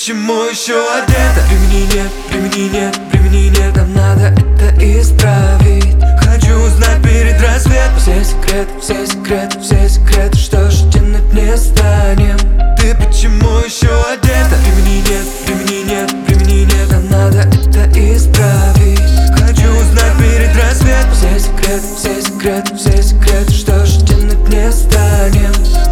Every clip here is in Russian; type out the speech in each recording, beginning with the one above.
почему еще одета? Времени нет, нам надо это исправить. Хочу узнать перед рассветом все секреты, что ж тянуть не станем. Ты почему еще одета? Времени нет, нам надо это исправить. Хочу узнать перед рассветом все секреты, что ж тянуть не станем.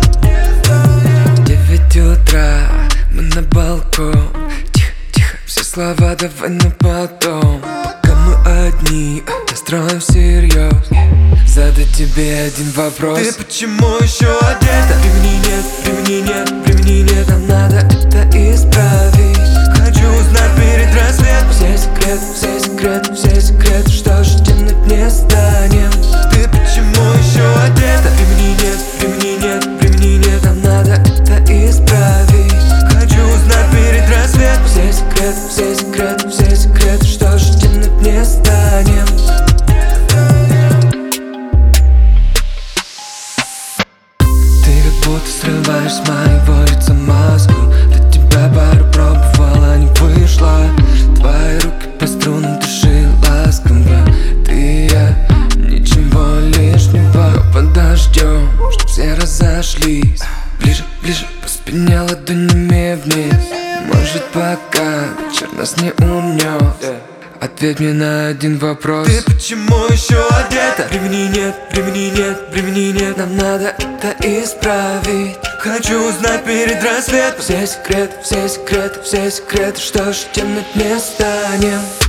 9 утра, мы на балкон. Тихо, все слова давай на потом. Пока мы одни, настроим всерьез. Задать тебе один вопрос: ты почему еще одета? Времени нет, нам надо это исправить. Хочу узнать перед рассветом все секреты, что ж тянуть не станем. Ты почему еще одета? Времени нет, нам надо это исправить. Хочу узнать перед рассветом все секреты, что ж тянуть не станем. Будто срываешь с моего лица маску. Для тебя пару пробовала, не вышла. Твои руки по струнам души ласково. Ты и я, ничего лишнего. Подождем, чтоб все разошлись. Ближе, по спине ладонями вниз. Может, пока вечер нас не унес. Ответь мне на один вопрос: ты почему еще одета? Времени нет, нам надо это исправить. Хочу узнать перед рассветом все секреты, что ж тянуть не станем.